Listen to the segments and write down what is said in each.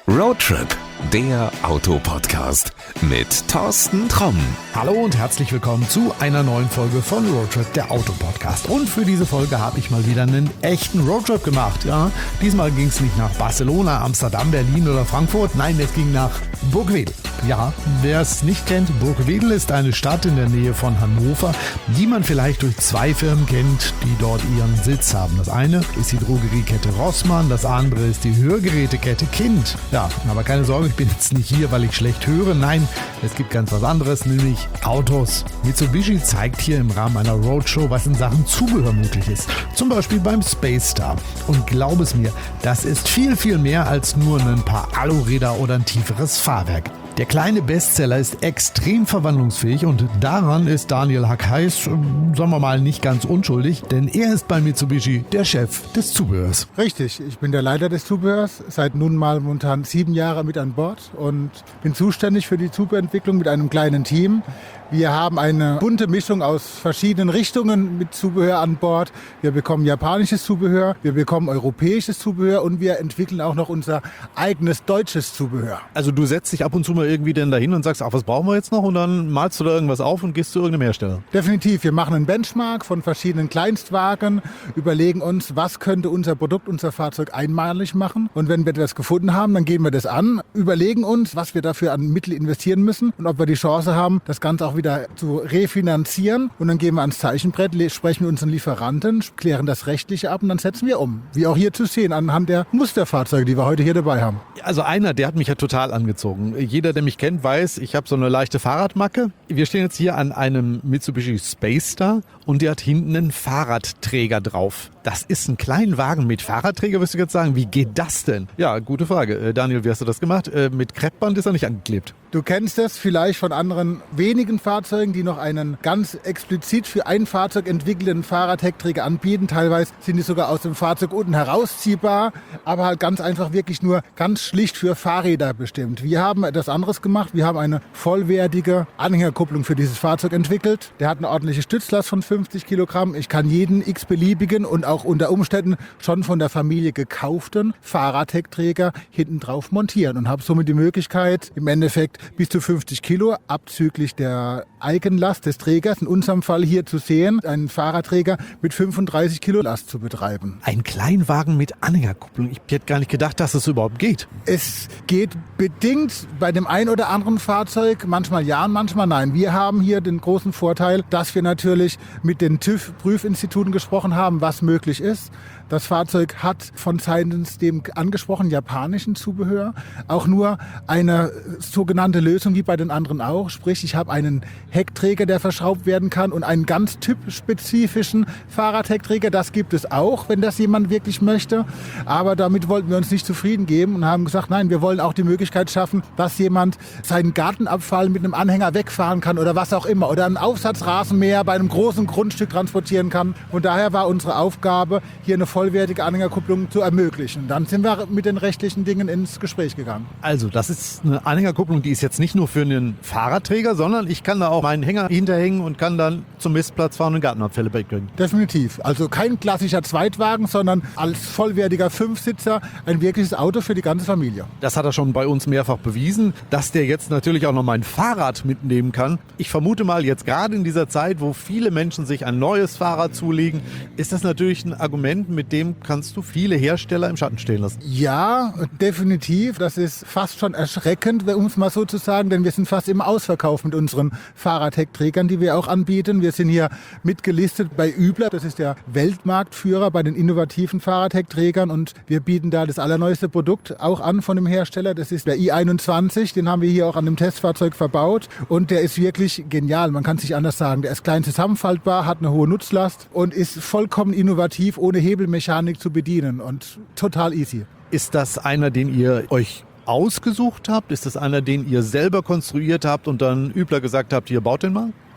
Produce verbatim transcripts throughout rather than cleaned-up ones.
Roadtrip, der Autopodcast mit Thorsten Tromm. Hallo und herzlich willkommen zu einer neuen Folge von Roadtrip, der Autopodcast. Und für diese Folge habe ich mal wieder einen echten Roadtrip gemacht. Ja, diesmal ging es nicht nach Barcelona, Amsterdam, Berlin oder Frankfurt. Nein, es ging nach Burgwedel. Ja, wer es nicht kennt, Burgwedel ist eine Stadt in der Nähe von Hannover, die man vielleicht durch zwei Firmen kennt, die dort ihren Sitz haben. Das eine ist die Drogeriekette Rossmann, das andere ist die Hörgerätekette Kind. Ja, aber keine Sorge, ich bin jetzt nicht hier, weil ich schlecht höre. Nein, es gibt ganz was anderes, nämlich Autos. Mitsubishi zeigt hier im Rahmen einer Roadshow, was in Sachen Zubehör möglich ist. Zum Beispiel beim Space Star. Und glaub es mir, das ist viel, viel mehr als nur ein paar Aluräder oder ein tieferes Fahrwerk. Der kleine Bestseller ist extrem verwandlungsfähig und daran ist Daniel Hack-Heiß, sagen wir mal, nicht ganz unschuldig, denn er ist bei Mitsubishi der Chef des Zubehörs. Richtig, ich bin der Leiter des Zubehörs, seit nun mal momentan sieben Jahre mit an Bord und bin zuständig für die Zubehörentwicklung mit einem kleinen Team. Wir haben eine bunte Mischung aus verschiedenen Richtungen mit Zubehör an Bord. Wir bekommen japanisches Zubehör, wir bekommen europäisches Zubehör und wir entwickeln auch noch unser eigenes deutsches Zubehör. Also du setzt dich ab und zu mal irgendwie denn dahin und sagst, ach, was brauchen wir jetzt noch? Und dann malst du da irgendwas auf und gehst zu irgendeinem Hersteller. Definitiv, wir machen einen Benchmark von verschiedenen Kleinstwagen, überlegen uns, was könnte unser Produkt, unser Fahrzeug einmalig machen. Und wenn wir das gefunden haben, dann gehen wir das an, überlegen uns, was wir dafür an Mittel investieren müssen und ob wir die Chance haben, das Ganze auch wieder zu refinanzieren. Und dann gehen wir ans Zeichenbrett, sprechen mit unseren Lieferanten, klären das Rechtliche ab und dann setzen wir um. Wie auch hier zu sehen, anhand der Musterfahrzeuge, die wir heute hier dabei haben. Also einer, der hat mich ja total angezogen. Jeder, der mich kennt, weiß, ich habe so eine leichte Fahrradmacke. Wir stehen jetzt hier an einem Mitsubishi Space Star und der hat hinten einen Fahrradträger drauf. Das ist ein Kleinwagen mit Fahrradträger, wirst du jetzt sagen. Wie geht das denn? Ja, gute Frage. Daniel, wie hast du das gemacht? Mit Kreppband ist er nicht angeklebt. Du kennst das vielleicht von anderen wenigen Fahrzeugen, die noch einen ganz explizit für ein Fahrzeug entwickelten Fahrradheckträger anbieten. Teilweise sind die sogar aus dem Fahrzeug unten herausziehbar, aber halt ganz einfach wirklich nur ganz schlicht für Fahrräder bestimmt. Wir haben etwas anderes gemacht. Wir haben eine vollwertige Anhängerkupplung für dieses Fahrzeug entwickelt. Der hat eine ordentliche Stützlast von fünfzig Kilogramm. Ich kann jeden x-beliebigen und auch unter Umständen schon von der Familie gekauften Fahrradheckträger hinten drauf montieren und habe somit die Möglichkeit, im Endeffekt bis zu fünfzig Kilo abzüglich der Eigenlast des Trägers, in unserem Fall hier zu sehen, einen Fahrradträger mit fünfunddreißig Kilo Last zu betreiben. Ein Kleinwagen mit Anhängerkupplung. Ich hätte gar nicht gedacht, dass es überhaupt geht. Es geht bedingt bei dem ein oder anderen Fahrzeug, manchmal ja und manchmal nein. Wir haben hier den großen Vorteil, dass wir natürlich mit den TÜV-Prüfinstituten gesprochen haben, was möglich ist. Das Fahrzeug hat von seitens dem angesprochenen japanischen Zubehör auch nur eine sogenannte Lösung wie bei den anderen auch. Sprich, ich habe einen Heckträger, der verschraubt werden kann und einen ganz typspezifischen Fahrradheckträger. Das gibt es auch, wenn das jemand wirklich möchte. Aber damit wollten wir uns nicht zufrieden geben und haben gesagt, nein, wir wollen auch die Möglichkeit schaffen, dass jemand seinen Gartenabfall mit einem Anhänger wegfahren kann oder was auch immer. Oder einen Aufsatzrasenmäher bei einem großen Grundstück transportieren kann. Und daher war unsere Aufgabe, hier eine vollwertige Anhängerkupplung zu ermöglichen. Dann sind wir mit den rechtlichen Dingen ins Gespräch gegangen. Also das ist eine Anhängerkupplung, die ist jetzt nicht nur für einen Fahrradträger, sondern ich kann da auch meinen Hänger hinterhängen und kann dann zum Mistplatz fahren und Gartenabfälle wegbringen. Definitiv. Also kein klassischer Zweitwagen, sondern als vollwertiger Fünfsitzer ein wirkliches Auto für die ganze Familie. Das hat er schon bei uns mehrfach bewiesen, dass der jetzt natürlich auch noch mein Fahrrad mitnehmen kann. Ich vermute mal, jetzt gerade in dieser Zeit, wo viele Menschen sich ein neues Fahrrad zulegen, ist das natürlich ein Argument, mit dem kannst du viele Hersteller im Schatten stehen lassen. Ja, definitiv. Das ist fast schon erschreckend, um es mal so zu sagen, denn wir sind fast im Ausverkauf mit unseren Fahrradheckträgern, die wir auch anbieten. Wir sind hier mitgelistet bei Übler. Das ist der Weltmarktführer bei den innovativen Fahrradheckträgern und wir bieten da das allerneueste Produkt auch an von dem Hersteller. Das ist der i einundzwanzig. Den haben wir hier auch an dem Testfahrzeug verbaut und der ist wirklich genial. Man kann es nicht anders sagen. Der ist klein zusammenfaltbar, hat eine hohe Nutzlast und ist vollkommen innovativ, ohne Hebelmechanik zu bedienen und total easy. Ist das einer, den ihr euch ausgesucht habt? Ist das einer, den ihr selber konstruiert habt und dann Übler gesagt habt, hier baut den mal?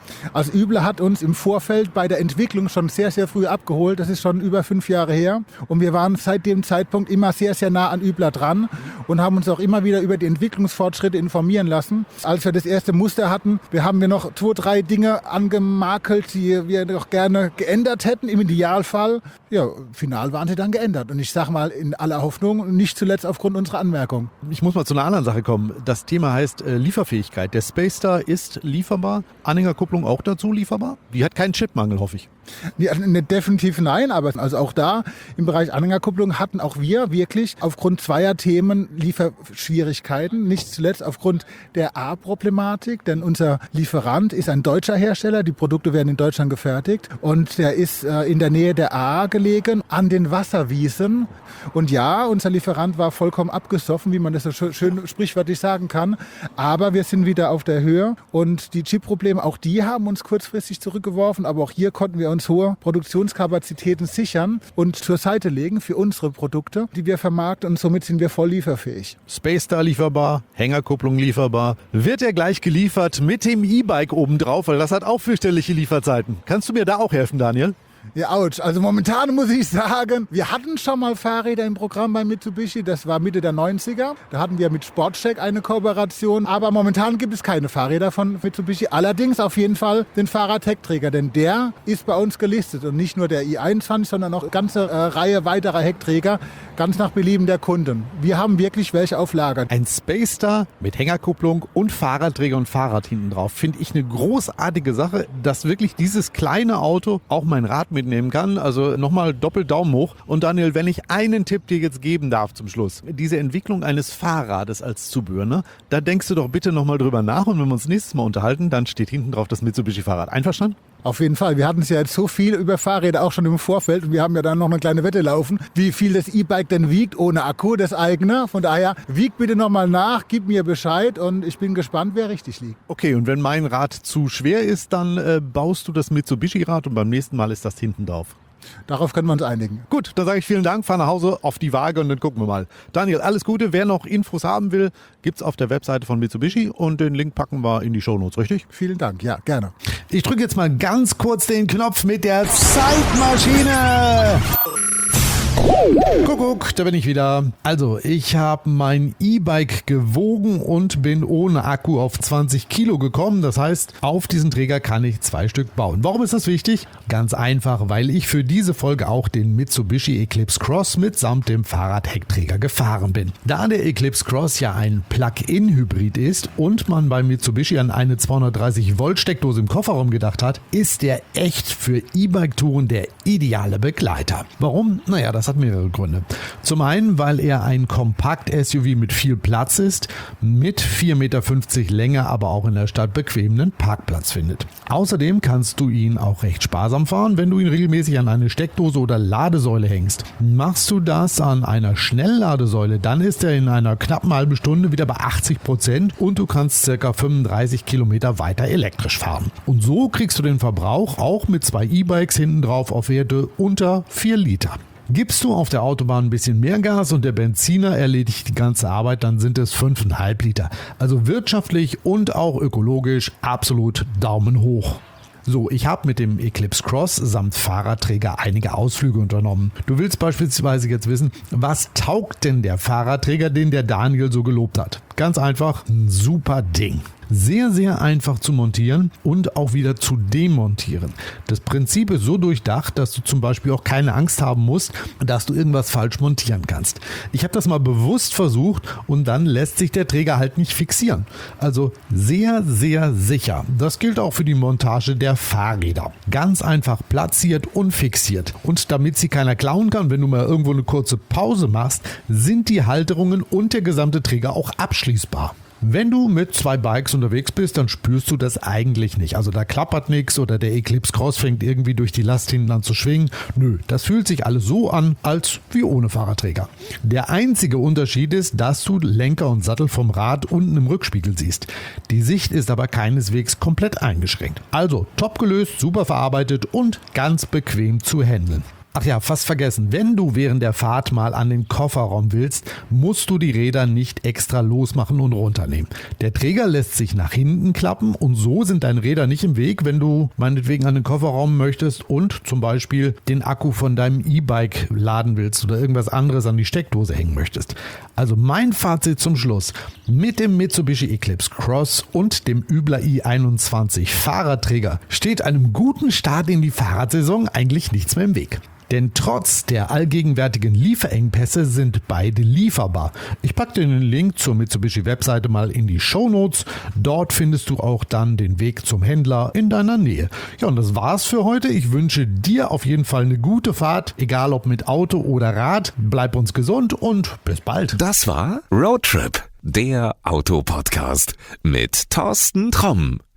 Also Übler hat uns im Vorfeld bei der Entwicklung schon sehr, sehr früh abgeholt. Das ist schon über fünf Jahre her. Und wir waren seit dem Zeitpunkt immer sehr, sehr nah an Übler dran und haben uns auch immer wieder über die Entwicklungsfortschritte informieren lassen. Als wir das erste Muster hatten, wir haben wir noch zwei, drei Dinge angemakelt, die wir noch gerne geändert hätten, im Idealfall. Ja, final waren sie dann geändert. Und ich sage mal in aller Hoffnung, nicht zuletzt aufgrund unserer Anmerkung. Ich muss mal zu einer anderen Sache kommen. Das Thema heißt äh, Lieferfähigkeit. Der Spacestar ist lieferbar. Anhängerkupplung auch dazu lieferbar? Die hat keinen Chipmangel, hoffe ich. Ja, definitiv nein, aber also auch da im Bereich Anhängerkupplung hatten auch wir wirklich aufgrund zweier Themen Lieferschwierigkeiten. Nicht zuletzt aufgrund der A-Problematik, denn unser Lieferant ist ein deutscher Hersteller. Die Produkte werden in Deutschland gefertigt und der ist äh, in der Nähe der A gelegen, an den Wasserwiesen. Und ja, unser Lieferant war vollkommen abgesoffen, wie man das so schön sprichwörtlich sagen kann. Aber wir sind wieder auf der Höhe und die Chip-Probleme, auch die haben uns kurzfristig zurückgeworfen. Aber auch hier konnten wir uns hohe Produktionskapazitäten sichern und zur Seite legen für unsere Produkte, die wir vermarkten. Und somit sind wir voll lieferfähig. Spacestar lieferbar, Hängerkupplung lieferbar. Wird er gleich geliefert mit dem E-Bike obendrauf, weil das hat auch fürchterliche Lieferzeiten. Kannst du mir da auch helfen, Daniel? Ja, ouch. Also momentan muss ich sagen, wir hatten schon mal Fahrräder im Programm bei Mitsubishi. Das war Mitte der neunziger. Da hatten wir mit Sportcheck eine Kooperation. Aber momentan gibt es keine Fahrräder von Mitsubishi. Allerdings auf jeden Fall den Fahrrad-Heckträger, denn der ist bei uns gelistet. Und nicht nur der i einundzwanzig, sondern auch eine ganze äh, Reihe weiterer Heckträger, ganz nach Belieben der Kunden. Wir haben wirklich welche auf Lager. Ein Spacestar mit Hängerkupplung und Fahrradträger und Fahrrad hinten drauf. Finde ich eine großartige Sache, dass wirklich dieses kleine Auto auch mein Rad mitnehmen kann. Also nochmal doppelt Daumen hoch. Und Daniel, wenn ich einen Tipp dir jetzt geben darf zum Schluss. Diese Entwicklung eines Fahrrades als Zubehör, ne? Da denkst du doch bitte nochmal drüber nach. Und wenn wir uns nächstes Mal unterhalten, dann steht hinten drauf das Mitsubishi-Fahrrad. Einverstanden? Auf jeden Fall. Wir hatten es ja jetzt so viel über Fahrräder auch schon im Vorfeld. Und wir haben ja dann noch eine kleine Wette laufen, wie viel das E-Bike denn wiegt ohne Akku, das eigene. Von daher, wieg bitte nochmal nach, gib mir Bescheid und ich bin gespannt, wer richtig liegt. Okay, und wenn mein Rad zu schwer ist, dann äh, baust du das Mitsubishi-Rad und beim nächsten Mal ist das hinten drauf. Darauf können wir uns einigen. Gut, dann sage ich vielen Dank, fahr nach Hause auf die Waage und dann gucken wir mal. Daniel, alles Gute. Wer noch Infos haben will, gibt's auf der Webseite von Mitsubishi und den Link packen wir in die Shownotes, richtig? Vielen Dank, ja, gerne. Ich drücke jetzt mal ganz kurz den Knopf mit der Zeitmaschine. Kuckuck, da bin ich wieder. Also, ich habe mein E-Bike gewogen und bin ohne Akku auf zwanzig Kilo gekommen. Das heißt, auf diesen Träger kann ich zwei Stück bauen. Warum ist das wichtig? Ganz einfach, weil ich für diese Folge auch den Mitsubishi Eclipse Cross mitsamt dem Fahrradheckträger gefahren bin. Da der Eclipse Cross ja ein Plug-in-Hybrid ist und man bei Mitsubishi an eine zweihundertdreißig Volt Steckdose im Kofferraum gedacht hat, ist der echt für E-Bike-Touren der ideale Begleiter. Warum? Naja, das hat mehrere Gründe. Zum einen, weil er ein Kompakt-S U V mit viel Platz ist, mit vier Meter fünfzig Länge, aber auch in der Stadt bequem einen Parkplatz findet. Außerdem kannst du ihn auch recht sparsam fahren, wenn du ihn regelmäßig an eine Steckdose oder Ladesäule hängst. Machst du das an einer Schnellladesäule, dann ist er in einer knappen halben Stunde wieder bei achtzig Prozent und du kannst ca. fünfunddreißig Kilometer weiter elektrisch fahren. Und so kriegst du den Verbrauch auch mit zwei E-Bikes hinten drauf auf Werte unter vier Liter. Gibst du auf der Autobahn ein bisschen mehr Gas und der Benziner erledigt die ganze Arbeit, dann sind es fünf Komma fünf Liter. Also wirtschaftlich und auch ökologisch absolut Daumen hoch. So, ich habe mit dem Eclipse Cross samt Fahrradträger einige Ausflüge unternommen. Du willst beispielsweise jetzt wissen, was taugt denn der Fahrradträger, den der Daniel so gelobt hat? Ganz einfach, ein super Ding. Sehr, sehr einfach zu montieren und auch wieder zu demontieren. Das Prinzip ist so durchdacht, dass du zum Beispiel auch keine Angst haben musst, dass du irgendwas falsch montieren kannst. Ich habe das mal bewusst versucht und dann lässt sich der Träger halt nicht fixieren. Also sehr, sehr sicher. Das gilt auch für die Montage der Fahrräder. Ganz einfach platziert und fixiert. Und damit sie keiner klauen kann, wenn du mal irgendwo eine kurze Pause machst, sind die Halterungen und der gesamte Träger auch abschließbar. Wenn du mit zwei Bikes unterwegs bist, dann spürst du das eigentlich nicht. Also da klappert nichts oder der Eclipse Cross fängt irgendwie durch die Last hinten an zu schwingen. Nö, das fühlt sich alles so an, als wie ohne Fahrradträger. Der einzige Unterschied ist, dass du Lenker und Sattel vom Rad unten im Rückspiegel siehst. Die Sicht ist aber keineswegs komplett eingeschränkt. Also top gelöst, super verarbeitet und ganz bequem zu handeln. Ach ja, fast vergessen. Wenn du während der Fahrt mal an den Kofferraum willst, musst du die Räder nicht extra losmachen und runternehmen. Der Träger lässt sich nach hinten klappen und so sind deine Räder nicht im Weg, wenn du meinetwegen an den Kofferraum möchtest und zum Beispiel den Akku von deinem E-Bike laden willst oder irgendwas anderes an die Steckdose hängen möchtest. Also mein Fazit zum Schluss. Mit dem Mitsubishi Eclipse Cross und dem Übler i einundzwanzig Fahrradträger steht einem guten Start in die Fahrradsaison eigentlich nichts mehr im Weg. Denn trotz der allgegenwärtigen Lieferengpässe sind beide lieferbar. Ich packe dir den Link zur Mitsubishi-Webseite mal in die Shownotes. Dort findest du auch dann den Weg zum Händler in deiner Nähe. Ja, und das war's für heute. Ich wünsche dir auf jeden Fall eine gute Fahrt, egal ob mit Auto oder Rad. Bleib uns gesund und bis bald. Das war Roadtrip, der Autopodcast mit Thorsten Tromm.